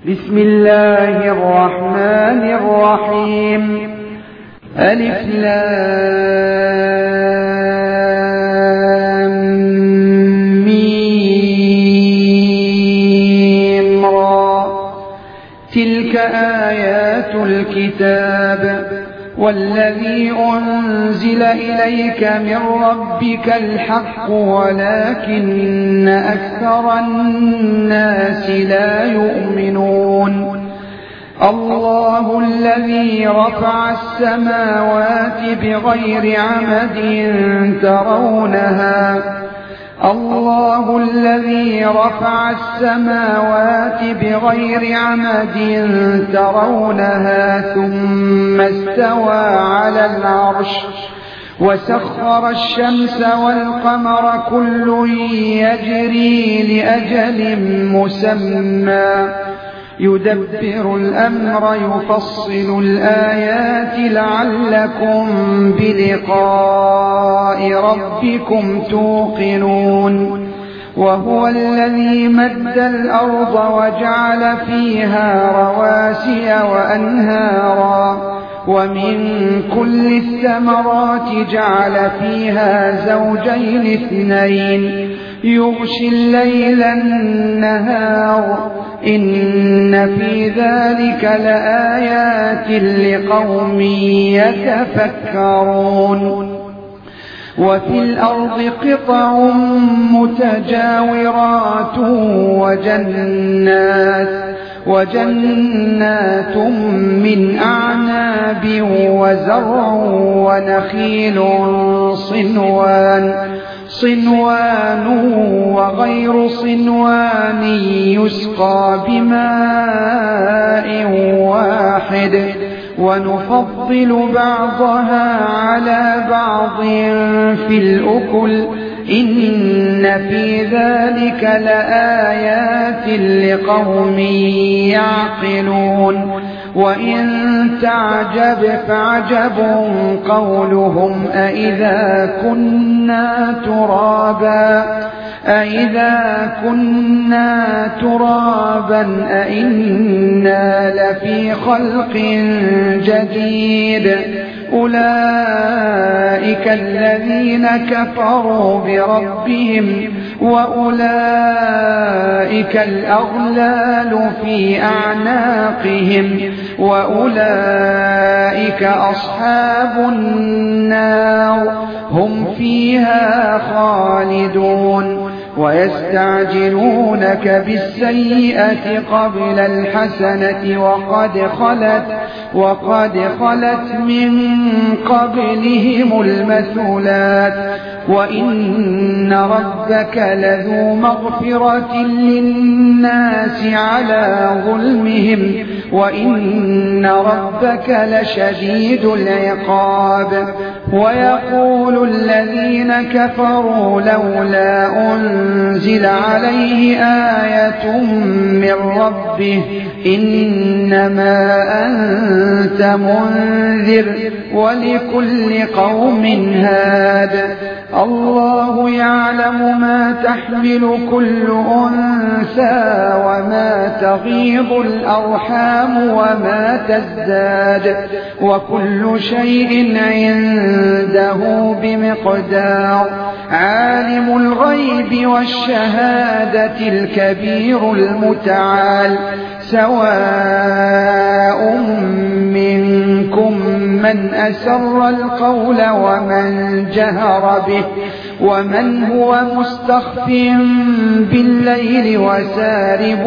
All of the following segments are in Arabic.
بسم الله الرحمن الرحيم. ألف لام ميم را. تلك آيات الكتاب والذي أنزل إليك من ربك الحق ولكن أكثر الناس لا يؤمنون. الله الذي رفع السماوات بغير عمد ترونها الله الذي رفع السماوات بغير عمد ترونها ثم استوى على العرش وسخر الشمس والقمر كل يجري لأجل مسمى يدبر الأمر يفصل الآيات لعلكم بلقاء ربكم توقنون. وهو الذي مد الأرض وجعل فيها رواسي وأنهارا ومن كل الثمرات جعل فيها زوجين اثنين يغشي الليل النهار إن في ذلك لآيات لقوم يتفكرون. وفي الأرض قطع متجاورات وجنات من أعناب وزرع ونخيل صنوان وغير صنوان يسقى بماء واحد ونفضل بعضها على بعض في الأكل إن في ذلك لآيات لقوم يعقلون. وإن تعجب فعجب قولهم أإذا كنا ترابا أإنا لفي خلق جديد أولئك الذين كفروا بربهم وأولئك الأغلال في أعناقهم وأولئك أصحاب النار هم فيها خالدون. ويستعجلونك بالسيئة قبل الحسنة وقد خلت من قبلهم المثلات وإن ربك لذو مغفرة للناس على ظلمهم وإن ربك لشديد العقاب. ويقول الذين كفروا لولا أنزل عليه آية من ربه إنما أنت منذر ولكل قوم هاد. الله يعلم ما تحمل كل أنثى وما تغيض الأرحام وما تزداد وكل شيء عنده بمقدار. عالم الغيب والشهادة الكبير المتعال سواء منكم من أسر القول ومن جهر به ومن هو مستخف بالليل وسارب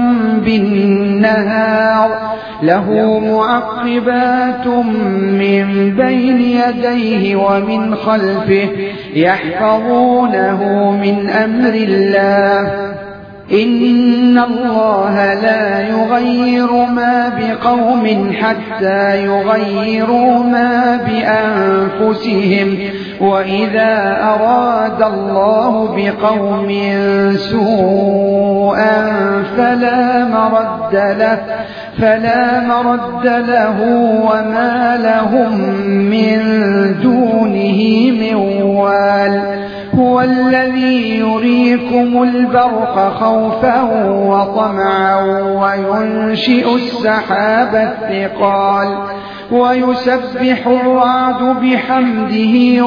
بالنهار له معقبات من بين يديه ومن خلفه يحفظونه من أمر الله إن الله لا يغير ما بقوم حتى يغيروا ما بأنفسهم وإذا أراد الله بقوم سوءا فلا مرد له وما لهم من دونه من وال. هو الذي يريكم البرق خوفا وطمعا وينشئ السحاب الثقال ويسبح الرعد بحمده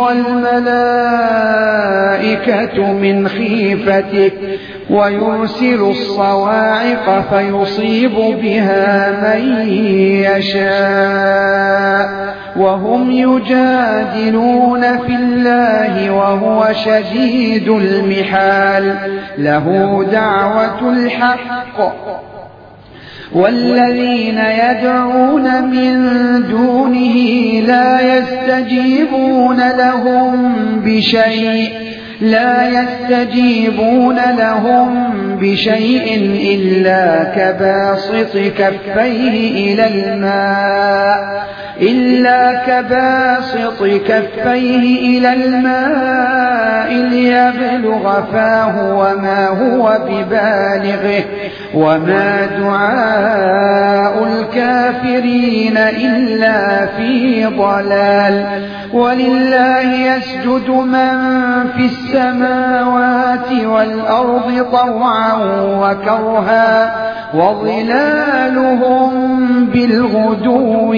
والملائكة من خيفته ويرسل الصواعق فيصيب بها من يشاء وهم يجادلون في الله وهو شديد المحال له دعوة الحق والذين يدعون من دونه لا يستجيبون لهم بشيء إلا كباسط كفيه إلى الماء ليبلغ فاه وما هو ببالغه وما دعاء الكافرين إلا في ضلال ولله يسجد من في السماوات والأرض طوعا وكرها وظلالهم بالغدو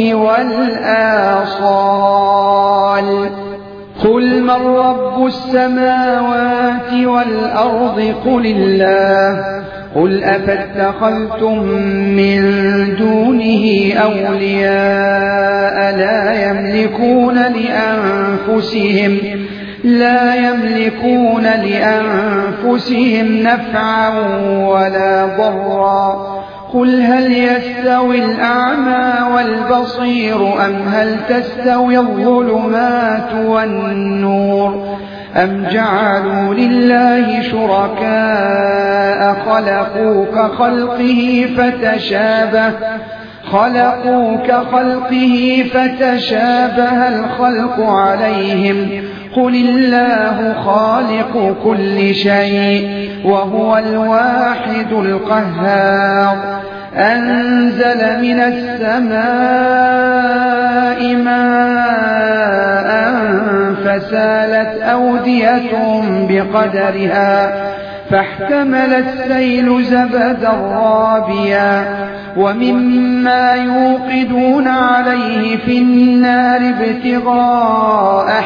والآصال قل من رب السماوات والأرض قل الله قل أفاتخذتم من دونه أولياء لا يملكون لأنفسهم نفعا ولا ضرا قل هل يستوي الأعمى والبصير أم هل تستوي الظلمات والنور أم جعلوا لله شركاء خلقوا كخلقه فتشابه الخلق عليهم قل الله خالق كل شيء وهو الواحد القهار أنزل من السماء ماء فسالت أودية بقدرها فاحتمل السيل زبدا رابيا ومما يوقدون عليه في النار ابتغاء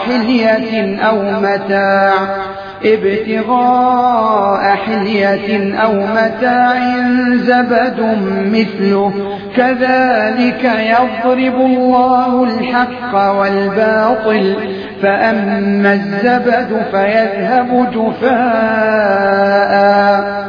حلية أو متاع زبد مثله كذلك يضرب الله الحق والباطل فأما الزبد فيذهب جفاء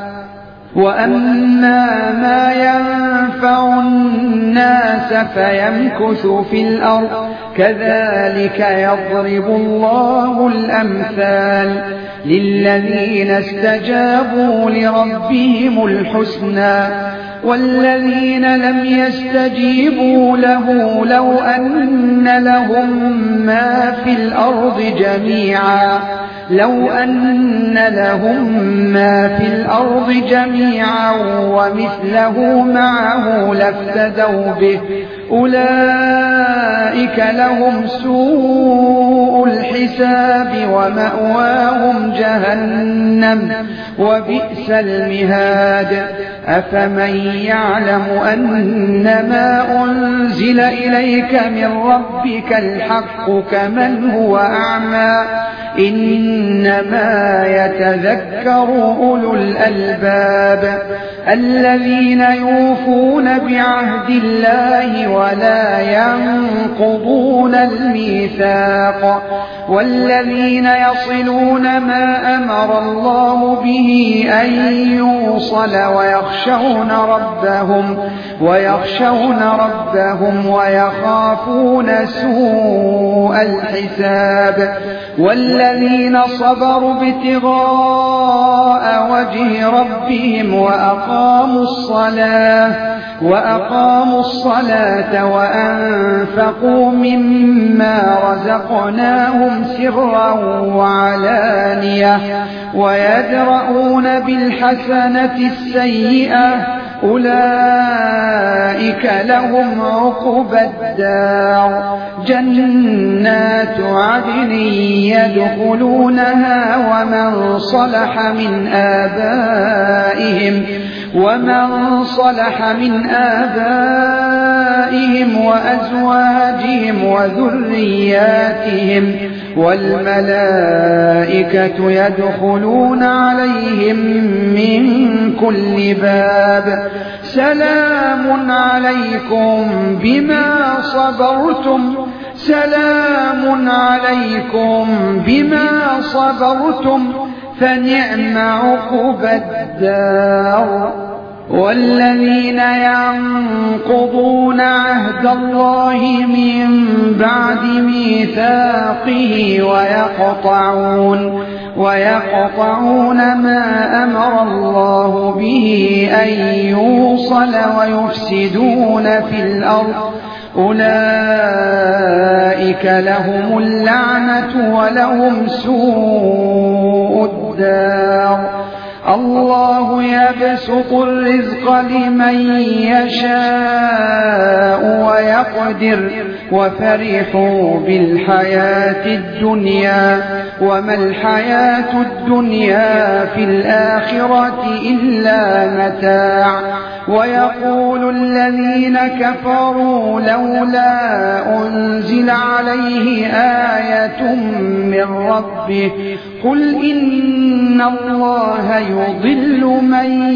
وأما ما ينفع الناس فيمكث في الأرض كذلك يضرب الله الأمثال للذين استجابوا لربهم الحسنى والذين لم يستجيبوا له لو أن لهم ما في الأرض جميعا ومثله معه لافتدوا به أولئك لهم سوء الحساب ومأواهم جهنم وبئس المهاد أفمن يعلم أنما أنزل إليك من ربك الحق كمن هو أعمى إنما يتذكر أولو الألباب الذين يوفون بعهد الله ولا ينقضون الميثاق والذين يصلون ما أمر الله به أن يوصل ويخشون ربهم ويخافون سوء الحساب والذين صبروا ابتغاء وجه ربهم وأقاموا الصلاة وأنفقوا مما رزقناهم سرا وعلانية ويدرؤون بالحسنة السيئة أولئك لهم عقبى الدار جنات عدن يدخلونها ومن صلح من آبائهم وأزواجهم وذرياتهم والملائكة يدخلون عليهم من كل باب سلام عليكم بما صبرتم فنعم عقبى الدار. والذين ينقضون عهد الله من بعد ميثاقه ويقطعون ما أمر الله به أن يوصل ويفسدون في الأرض أولئك لهم اللعنة ولهم سوء الدار. الله يبسط الرزق لمن يشاء ويقدر وفرحوا بالحياة الدنيا وما الحياة الدنيا في الآخرة إلا متاع. ويقول الذين كفروا لولا أنزل عليه آية من ربه قل إن الله يضل من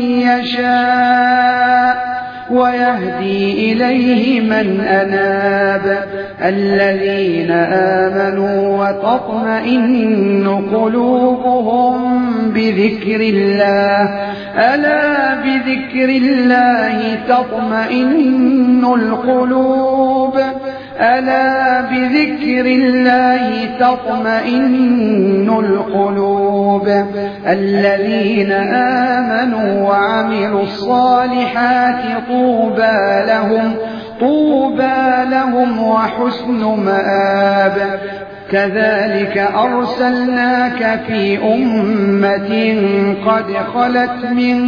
يشاء ويهدي إليه من أناب. الذين آمنوا وتطمئن قلوبهم بذكر الله ألا بذكر الله تطمئن القلوب ألا بذكر الله تطمئن القلوب. الذين آمنوا وعملوا الصالحات طوبى لهم وحسن مآب. كذلك أرسلناك في أمة قد خلت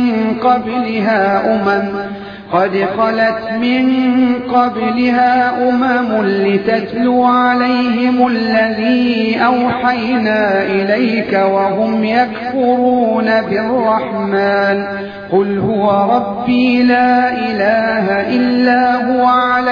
من قبلها أمم لتتلو عليهم الذي أوحينا إليك وهم يكفرون بالرحمن قل هو ربي لا إله إلا هو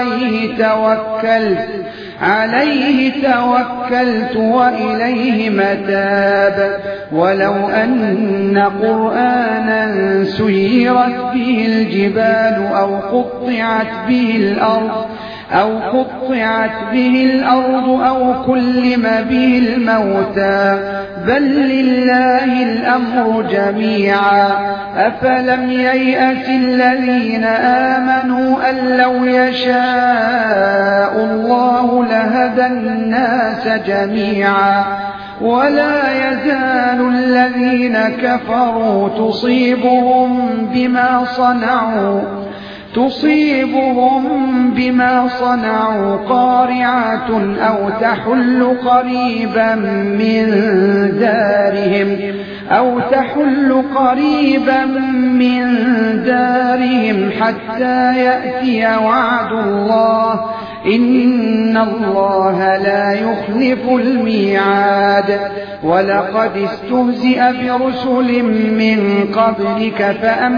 عليه توكلت وإليه متاب. ولو أن قرآنا سيرت به الجبال أو قطعت به الأرض أو كلم به الموتى بل لله الأمر جميعا. أفلم ييأس الذين آمنوا أن لو يشاء الله لهدى الناس جميعا. ولا يزال الذين كفروا تصيبهم بما صنعوا قارعة أو تحل قريبا من دارهم حتى يأتي وعد الله إن الله لا يخلف الميعاد. ولقد استهزئ برسل من قبلك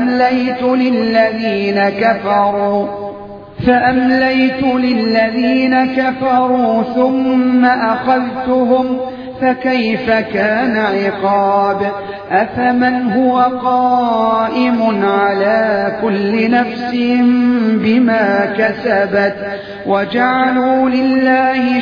فأمليت للذين كفروا ثم أخذتهم فكيف كان عقاب. أفمن هو قائم على كل نفس بما كسبت وجعلوا لله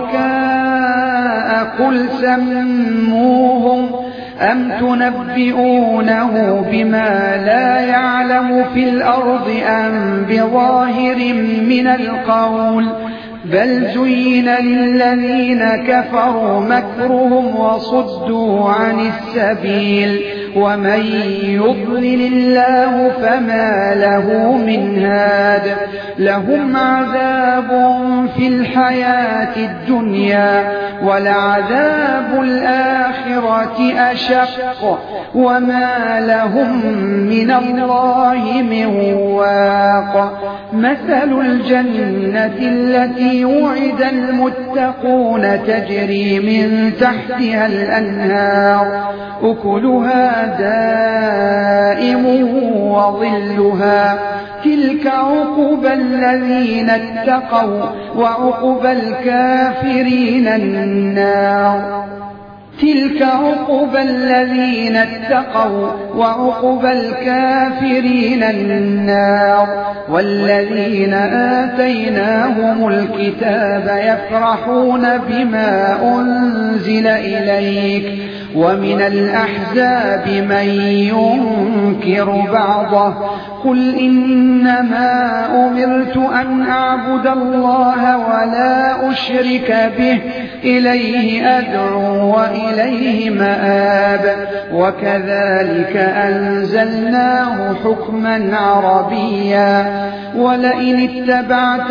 شركاء قل سموهم أم تنبئونه بما لا يعلم في الأرض أم بظاهر من القول بل زين للذين كفروا مكرهم وصدوا عن السبيل ومن يضلل الله فما له من هاد. لهم عذاب في الحياة الدنيا ولعذاب الآخرة أشق وما لهم من الله من واق مثل الجنة التي وعد المتقون تجري من تحتها الأنهار أكلها دائم وظلها تلك عقبى الذين اتقوا وعقبى الكافرين النار تلك عقبى الذين اتقوا وعقبى الكافرين النار والذين آتيناهم الكتاب يفرحون بما أنزل إليك ومن الأحزاب من ينكر بعضه قل إنما أمرت أن أعبد الله ولا أشرك به إليه أدعو وإليه مآب وكذلك أنزلناه حكما عربيا ولئن اتبعت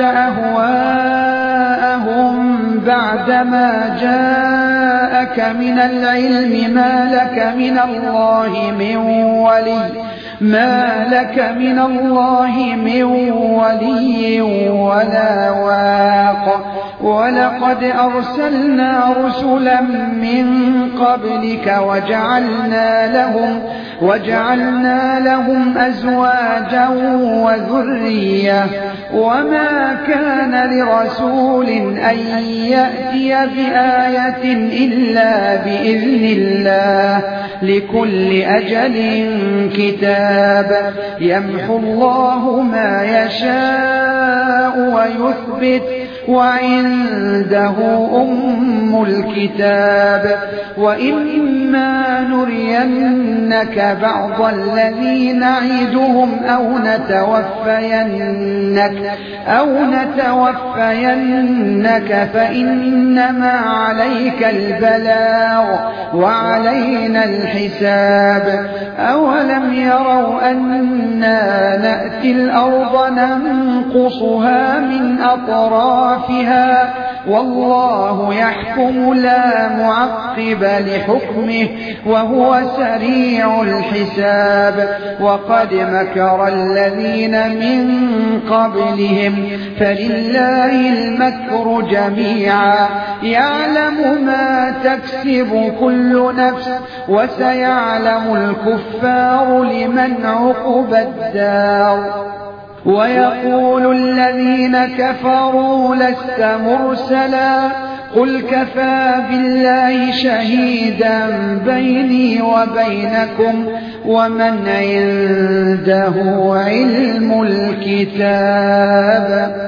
أهواءهم بعدما جاءك من العلم ما لك من الله من ولي ولا واق ولقد أرسلنا رسلا من قبلك وجعلنا لهم أزواجا وذرية وما كان لرسول أن يأتي بآية إلا بإذن الله لكل أجل كتاب يمحو الله ما يشاء ويثبت وعنده أم الكتاب وإما نرينك بعض الذي نعدهم أو نتوفينك فإنما عليك البلاغ وعلينا الحساب أولم يروا أنا نأتي الأرض ننقصها من أطرافها والله يحكم لا معقب لحكمه وهو سريع الحساب وقد مكر الذين من قبلهم فلله المكر جميعا يعلم ما تكسب كل نفس وسيعلم الكفار لمن عقبى الدار ويقول الذين كفروا لست مرسلا قل كفى بالله شهيدا بيني وبينكم ومن عنده علم الكتاب